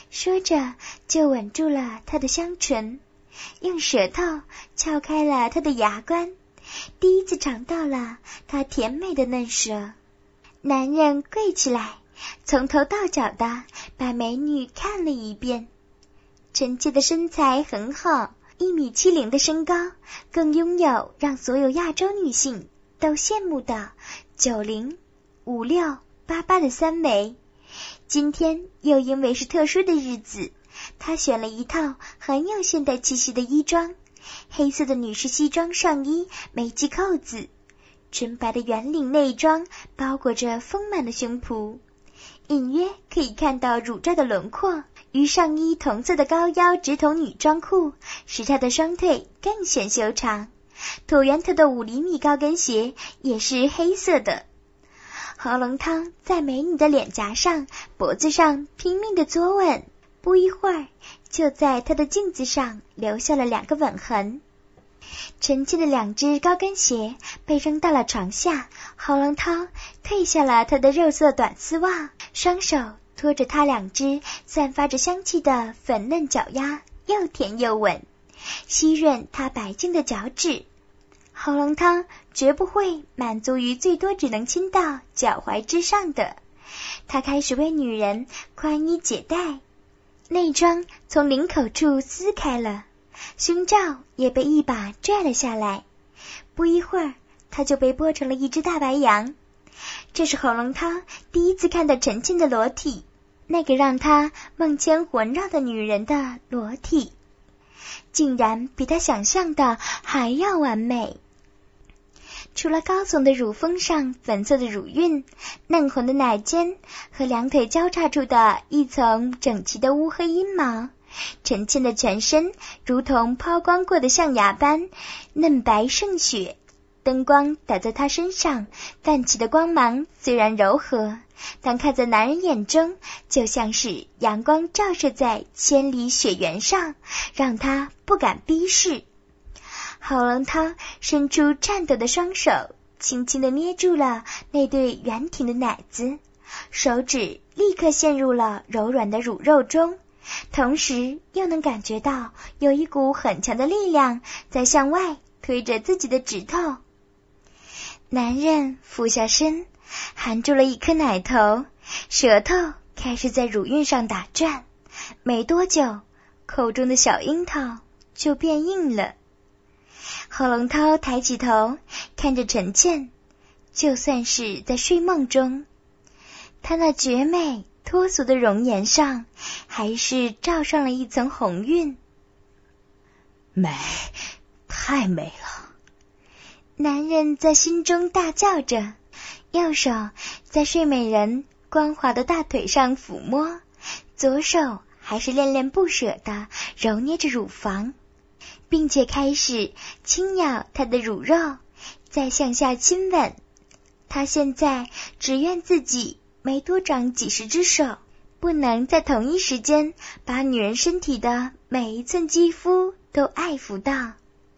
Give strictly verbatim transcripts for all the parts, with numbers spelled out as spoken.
说着就吻住了他的香唇，用舌头撬开了他的牙关，第一次尝到了他甜美的嫩舌。男人跪起来，从头到脚的把美女看了一遍。臣妾的身材很好，一米七零的身高，更拥有让所有亚洲女性都羡慕的九零、五六、八八的三围。今天又因为是特殊的日子，她选了一套很有现代气息的衣装，黑色的女士西装上衣没系扣子，纯白的圆领内装包裹着丰满的胸脯，隐约可以看到乳罩的轮廓，与上衣同色的高腰直筒女装裤使她的双腿更显修长，椭圆头的五厘米高跟鞋也是黑色的。喉咙汤在美女的脸颊上、脖子上拼命地作吻，不一会儿就在她的镜子上留下了两个吻痕。臣妾的两只高跟鞋被扔到了床下，喉咙汤褪下了她的肉色短丝袜，双手拖着她两只散发着香气的粉嫩脚丫，又舔又吻，吸润她白净的脚趾。喉咙汤绝不会满足于最多只能亲到脚踝之上的，他开始为女人宽衣解带，内装从领口处撕开了，胸罩也被一把拽了下来，不一会儿他就被剥成了一只大白羊。这是喉咙汤第一次看到陈倩的裸体，那个让他梦牵魂绕的女人的裸体，竟然比他想象的还要完美。除了高耸的乳峰上粉色的乳晕、嫩红的奶尖和两腿交叉处的一层整齐的乌黑阴毛，陈倩的全身如同抛光过的象牙般嫩白胜雪。灯光打在她身上泛起的光芒虽然柔和，但看在男人眼中就像是阳光照射在千里雪原上，让他不敢逼视。喉咙汤伸出颤抖的双手，轻轻地捏住了那对圆挺的奶子，手指立刻陷入了柔软的乳肉中，同时又能感觉到有一股很强的力量在向外推着自己的指头。男人俯下身，含住了一颗奶头，舌头开始在乳晕上打转，没多久，口中的小樱桃就变硬了。喉咙涛抬起头看着陈倩，就算是在睡梦中，她那绝美脱俗的容颜上还是罩上了一层红晕。 美，太美了！ 男人在心中大叫着，右手在睡美人光滑的大腿上抚摸，左手还是恋恋不舍地揉捏着乳房，并且开始轻咬她的乳肉，再向下亲吻。他现在只愿自己没多长几十只手，不能在同一时间把女人身体的每一寸肌肤都爱抚到。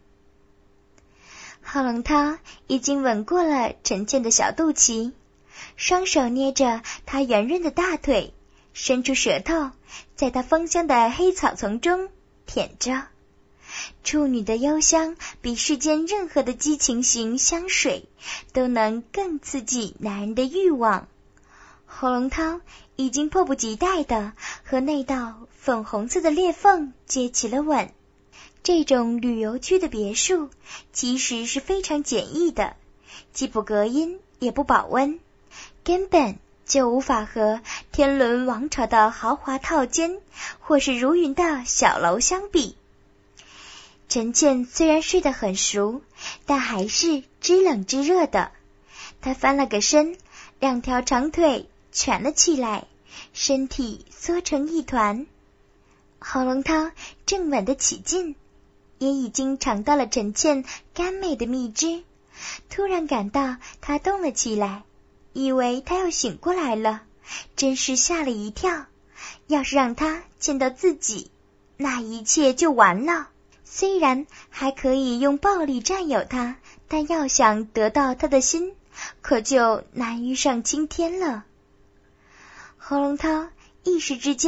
喉咙涛已经吻过了陈倩的小肚脐，双手捏着她圆润的大腿，伸出舌头在她芳香的黑草丛中舔着。处女的幽香比世间任何的激情型香水都能更刺激男人的欲望。喉咙涛已经迫不及待地和那道粉红色的裂缝接起了吻。这种旅游区的别墅其实是非常简易的，既不隔音也不保温，根本就无法和天伦王朝的豪华套间或是如云的小楼相比。陈倩虽然睡得很熟，但还是知冷知热的。她翻了个身，两条长腿蜷了起来，身体缩成一团。喉咙涛正吻得起劲，也已经尝到了陈倩甘美的蜜汁，突然感到她动了起来，以为她要醒过来了，真是吓了一跳。要是让她见到自己，那一切就完了。虽然还可以用暴力占有她，但要想得到她的心，可就难于上青天了。喉咙涛一时之间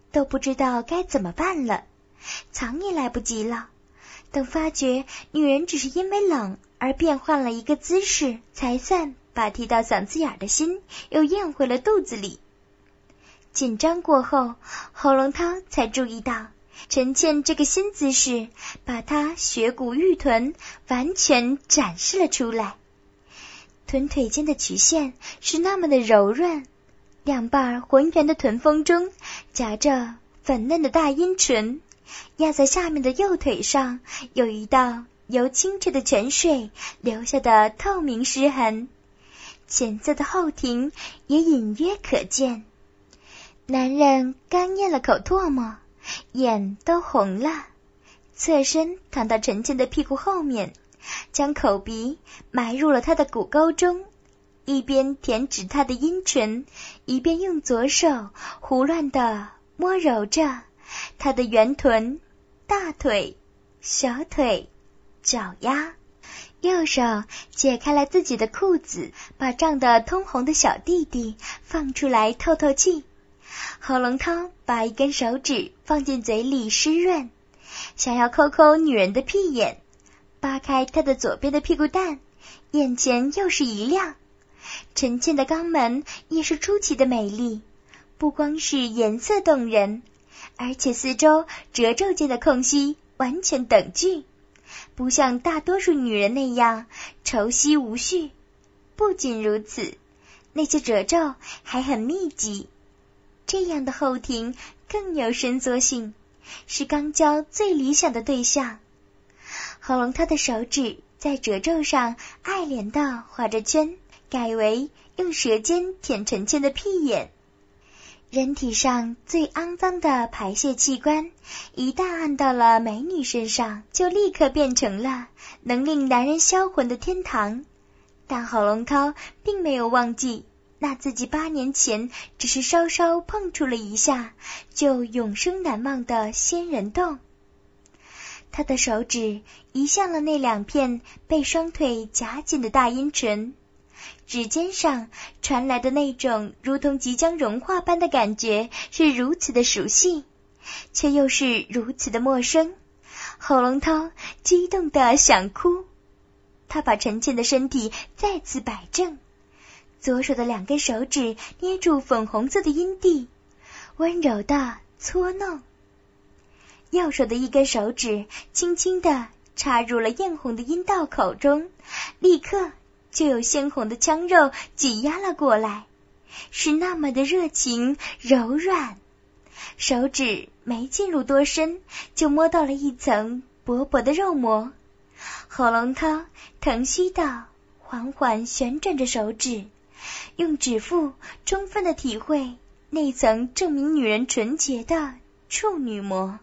都不知道该怎么办了，藏也来不及了。等发觉女人只是因为冷而变换了一个姿势，才算把提到嗓子眼的心又咽回了肚子里。紧张过后，侯龙涛才注意到陈倩这个新姿势把她雪骨玉臀完全展示了出来，臀腿间的曲线是那么的柔润，两瓣浑圆的臀峰中夹着粉嫩的大阴唇，压在下面的右腿上有一道由清澈的泉水留下的透明湿痕，浅色的后庭也隐约可见。男人刚咽了口唾沫，眼都红了，侧身躺到陈倩的屁股后面，将口鼻埋入了她的骨沟中，一边舔指她的阴唇，一边用左手胡乱地摸揉着她的圆臀、大腿、小腿、脚丫，右手解开了自己的裤子，把胀得通红的小弟弟放出来透透气。侯龙涛把一根手指放进嘴里湿润，想要抠抠女人的屁眼，扒开她的左边的屁股蛋，眼前又是一亮。陈倩的肛门也是出奇的美丽，不光是颜色动人，而且四周褶皱间的空隙完全等距，不像大多数女人那样稠稀无序。不仅如此，那些褶皱还很密集，这样的后庭更有伸缩性，是肛交最理想的对象。侯龙涛的手指在褶皱上爱怜地画着圈，改为用舌尖舔陈倩的屁眼。人体上最肮脏的排泄器官，一旦按到了美女身上，就立刻变成了能令男人销魂的天堂。但侯龙涛并没有忘记那自己八年前只是稍稍碰触了一下就永生难忘的仙人洞。他的手指移向了那两片被双腿夹紧的大阴唇，指尖上传来的那种如同即将融化般的感觉是如此的熟悉，却又是如此的陌生。侯龙涛激动得想哭，他把陈倩的身体再次摆正，左手的两根手指捏住粉红色的阴蒂，温柔地搓弄，右手的一根手指轻轻地插入了艳红的阴道口中，立刻就有鲜红的腔肉挤压了过来，是那么的热情柔软。手指没进入多深，就摸到了一层薄薄的肉膜。侯龙涛疼惜地缓缓旋转着手指，用指腹充分地体会那层证明女人纯洁的处女膜。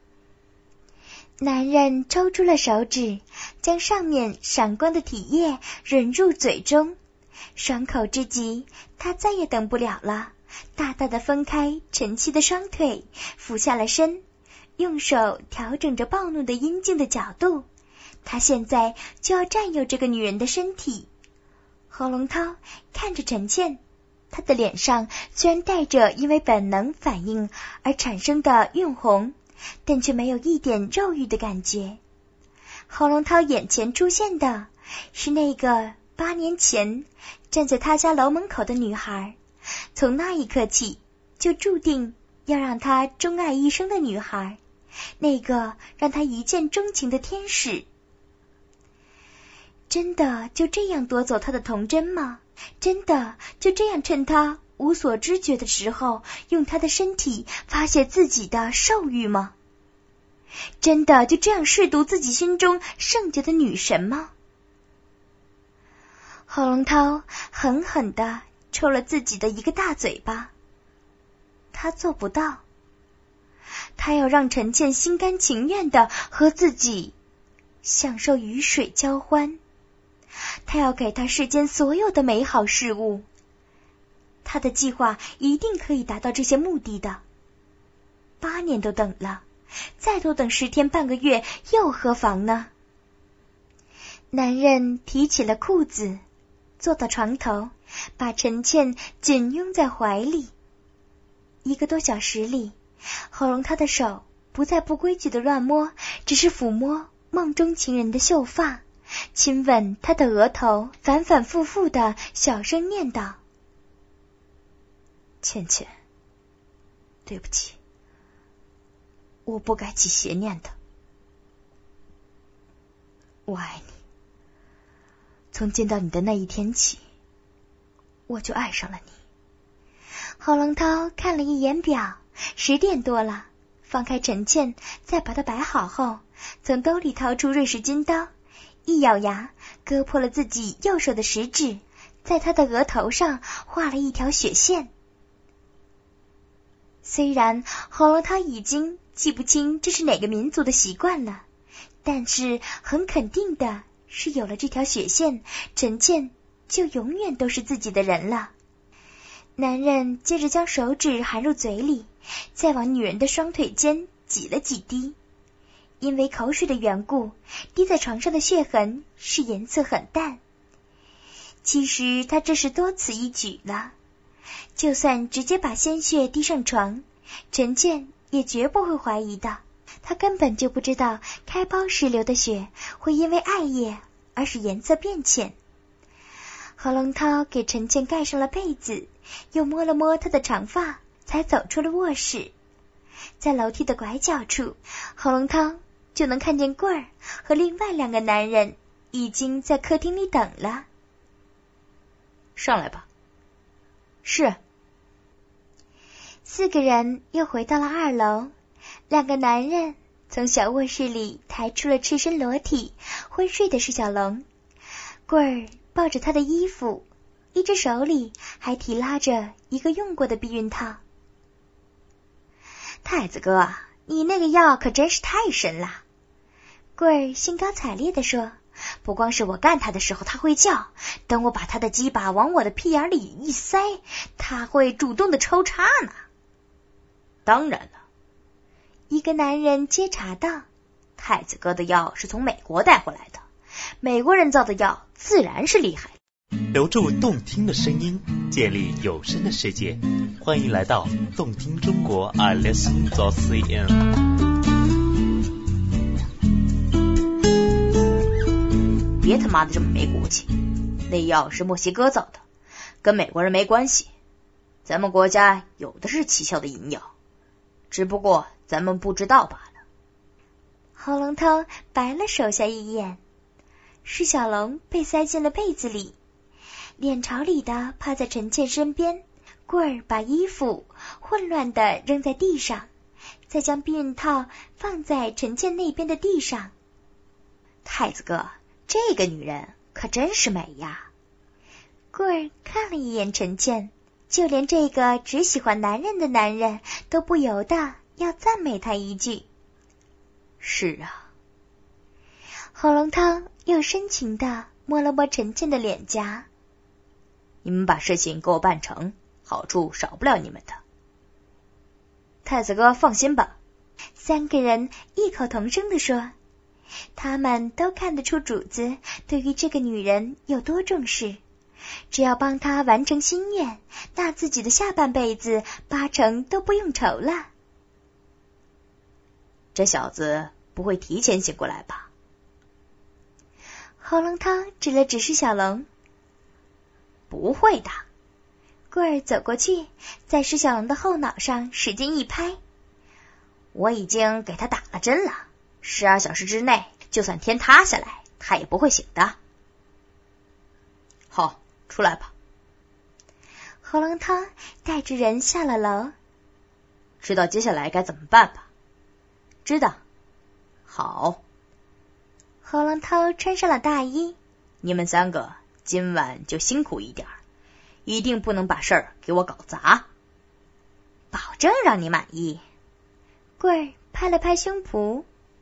男人抽出了手指，将上面闪光的体液吮入嘴中，爽口之极，他再也等不了了，大大的分开陈曦的双腿，俯下了身，用手调整着暴怒的阴茎的角度，他现在就要占有这个女人的身体。侯龙涛看着陈倩，他的脸上虽然带着因为本能反应而产生的晕红，但却没有一点肉欲的感觉。侯龙涛眼前出现的是那个八年前站在他家楼门口的女孩，从那一刻起就注定要让他钟爱一生的女孩，那个让他一见钟情的天使。真的就这样夺走他的童真吗？真的就这样趁他无所知觉的时候，用他的身体发泄自己的兽欲吗？真的就这样亵渎自己心中圣洁的女神吗？侯龙涛狠狠地抽了自己的一个大嘴巴。他做不到，他要让陈倩心甘情愿地和自己享受雨水交欢，他要给他世间所有的美好事物，他的计划一定可以达到这些目的的。八年都等了，再多等十天半个月又何妨呢？男人提起了裤子，坐到床头，把陈倩紧拥在怀里。一个多小时里， 侯龙涛的手不再不规矩的乱摸，只是抚摸梦中情人的秀发，亲吻他的额头，反反复复的小声念叨： 倩倩，对不起，我不该起邪念的。我爱你，从见到你的那一天起，我就爱上了你。 侯龙涛看了一眼表，十点多了，放开陈倩，再把它摆好后，从兜里掏出瑞士军刀，一咬牙，割破了自己右手的食指，在他的额头上画了一条血线。虽然侯龙涛已经记不清这是哪个民族的习惯了，但是很肯定的是，有了这条血线，陈倩就永远都是自己的人了。男人接着将手指含入嘴里，再往女人的双腿间挤了几滴。因为口水的缘故，滴在床上的血痕是颜色很淡。其实他这是多此一举了，就算直接把鲜血滴上床，陈倩也绝不会怀疑的。他根本就不知道开包时流的血会因为艾叶而使颜色变浅。侯龙涛给陈倩盖上了被子，又摸了摸她的长发，才走出了卧室。在楼梯的拐角处，侯龙涛就能看见棍儿和另外两个男人已经在客厅里等了。 上来吧。是。 四个人又回到了二楼，两个男人从小卧室里抬出了赤身裸体昏睡的释小龙。棍儿抱着他的衣服，一只手里还提拉着一个用过的避孕套。 太子哥，你那个药可真是太神了。 棍儿兴高采烈地说， 不光是我干他的时候他会叫，等我把他的鸡巴往我的屁眼里一塞，他会主动的抽插呢。当然了， 一个男人接茬道， 太子哥的药是从美国带回来的，美国人造的药自然是厉害。 留住动听的声音，建立有声的世界，欢迎来到动听中国 I Listen dot C N。 别他妈的这么没骨气，那药是墨西哥造的，跟美国人没关系，咱们国家有的是奇效的银药，只不过咱们不知道罢了。 侯龙涛白了手下一眼，释小龙被塞进了被子里，脸朝里的趴在陈倩身边，棍儿把衣服混乱地扔在地上，再将避孕套放在陈倩那边的地上。 太子哥，这个女人可真是美呀。 棍儿看了一眼陈倩，就连这个只喜欢男人的男人都不由得要赞美他一句。 是啊。 侯龙涛又深情地摸了摸陈倩的脸颊。 你们把事情给我办成，好处少不了你们的。太子哥放心吧。 三个人异口同声地说，他们都看得出主子对于这个女人有多重视，只要帮她完成心愿，那自己的下半辈子八成都不用愁了。 这小子不会提前醒过来吧？ 侯龙涛指了指释小龙。 不会的。 棍儿走过去，在释小龙的后脑上使劲一拍。 我已经给他打了针了，十二小时之内，就算天塌下来，他也不会醒的。好，出来吧。 侯龙涛带着人下了楼。 知道接下来该怎么办吧？知道。好。 侯龙涛穿上了大衣。 你们三个今晚就辛苦一点，一定不能把事儿给我搞砸，保证让你满意。 棍儿拍了拍胸脯。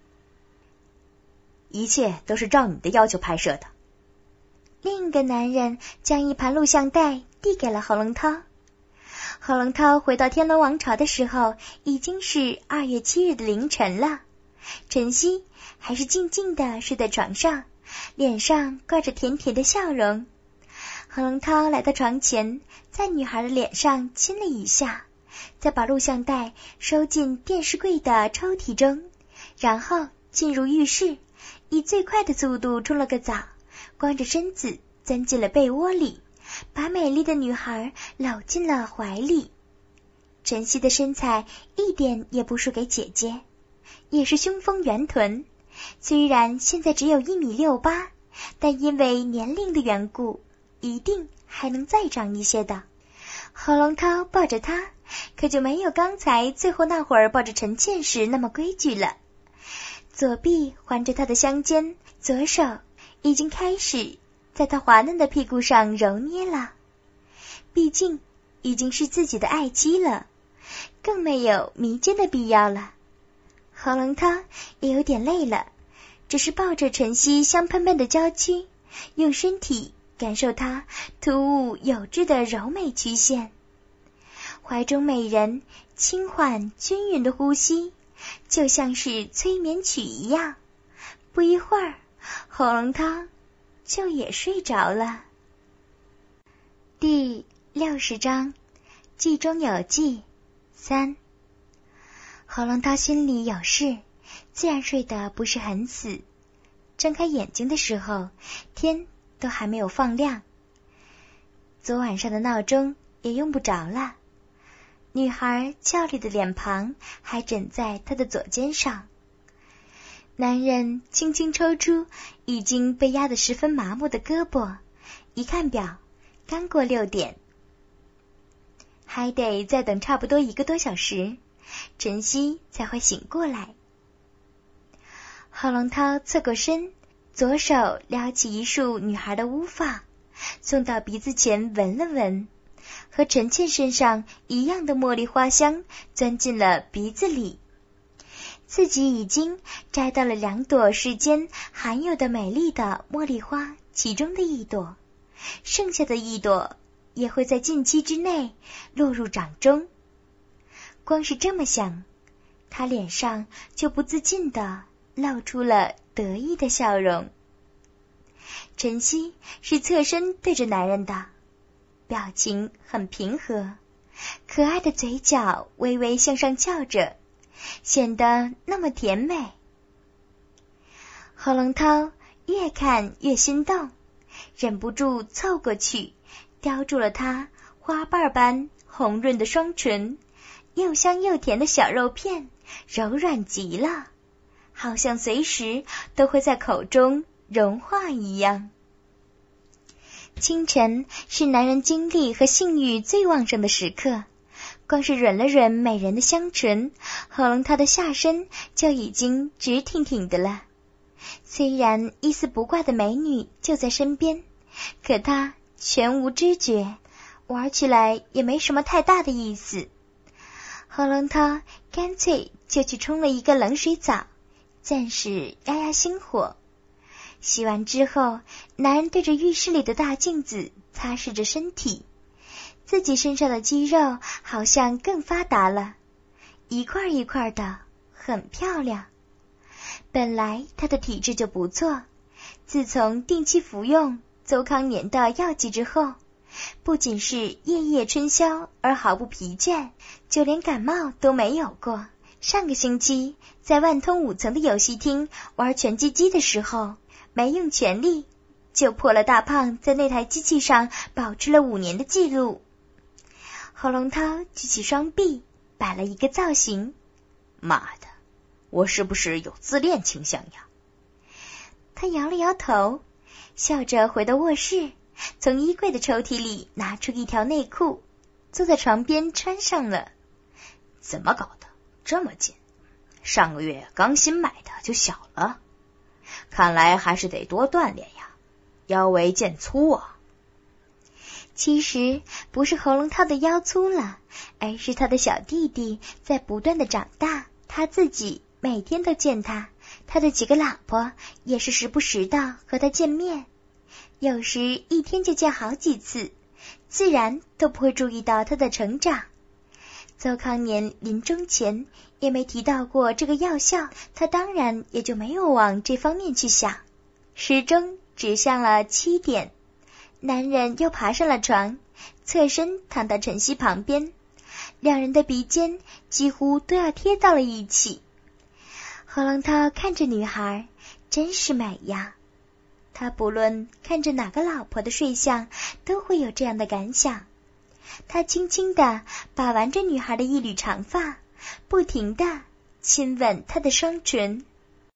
一切都是照你的要求拍摄的。 另一个男人将一盘录像带递给了侯龙涛。侯龙涛回到天龙王朝的时候，已经是二月七日的凌晨了。晨曦还是静静地睡在床上，脸上挂着甜甜的笑容。侯龙涛来到床前，在女孩的脸上亲了一下， 再把录像带收进电视柜的抽屉中，然后进入浴室，以最快的速度冲了个澡，光着身子钻进了被窝里，把美丽的女孩搂进了怀里。晨曦的身材一点也不输给姐姐，也是胸丰圆臀，虽然现在只有一米六八，但因为年龄的缘故，一定还能再长一些的。何龙涛抱着她，可就没有刚才最后那会儿抱着陈倩时那么规矩了。左臂环着她的香肩，左手已经开始在她滑嫩的屁股上揉捏了。毕竟已经是自己的爱妻了，更没有迷奸的必要了。何龙涛也有点累了，只是抱着晨曦香喷喷的娇躯，用身体感受她突兀有致的柔美曲线。怀中美人轻缓均匀的呼吸，就像是催眠曲一样。不一会儿，何龙涛就也睡着了。第六十章，计中有计三。何龙涛心里有事，自然睡得不是很死。睁开眼睛的时候，天都还没有放亮。昨晚上的闹钟也用不着了。女孩俏丽的脸庞还枕在他的左肩上。男人轻轻抽出已经被压得十分麻木的胳膊，一看表，刚过六点，还得再等差不多一个多小时，晨曦才会醒过来。何龙涛侧过身，左手撩起一束女孩的乌发，送到鼻子前闻了闻，和陈倩身上一样的茉莉花香钻进了鼻子里。自己已经摘到了两朵世间含有的美丽的茉莉花其中的一朵，剩下的一朵也会在近期之内落入掌中。光是这么想，他脸上就不自禁地露出了得意的笑容。晨曦是侧身对着男人的，表情很平和，可爱的嘴角微微向上翘着，显得那么甜美。何龙涛越看越心动，忍不住凑过去，叼住了她花瓣般红润的双唇，又香又甜的小肉片柔软极了，好像随时都会在口中融化一样。清晨是男人精力和性欲最旺盛的时刻，光是吮了吮美人的香唇，何龙涛的下身就已经直挺挺的了。虽然一丝不挂的美女就在身边，可他全无知觉，玩起来也没什么太大的意思。何龙涛干脆就去冲了一个冷水澡，暂时压压心火。洗完之后，男人对着浴室里的大镜子擦拭着身体，自己身上的肌肉好像更发达了，一块一块的，很漂亮。本来他的体质就不错，自从定期服用邹康年的药剂之后，不仅是夜夜春宵而毫不疲倦，就连感冒都没有过。上个星期在万通五层的游戏厅玩拳击机的时候，没用全力就破了大胖在那台机器上保持了五年的记录。何龙涛举起双臂摆了一个造型， 妈的，我是不是有自恋倾向呀？ 他摇了摇头，笑着回到卧室，从衣柜的抽屉里拿出一条内裤，坐在床边穿上了。 怎么搞的这么紧？上个月刚新买的就小了，看来还是得多锻炼呀，腰围渐粗啊。 其实不是何龙涛的腰粗了，而是他的小弟弟在不断的长大，他自己每天都见他，他的几个老婆也是时不时的和他见面，有时一天就见好几次，自然都不会注意到他的成长。邹康年临终前也没提到过这个药效，他当然也就没有往这方面去想。时钟指向了七点，男人又爬上了床，侧身躺到晨曦旁边， 两人的鼻尖几乎都要贴到了一起。何龙涛看着女孩，真是美呀。他不论看着哪个老婆的睡相，都会有这样的感想。他轻轻地把玩着女孩的一缕长发，不停地亲吻她的双唇。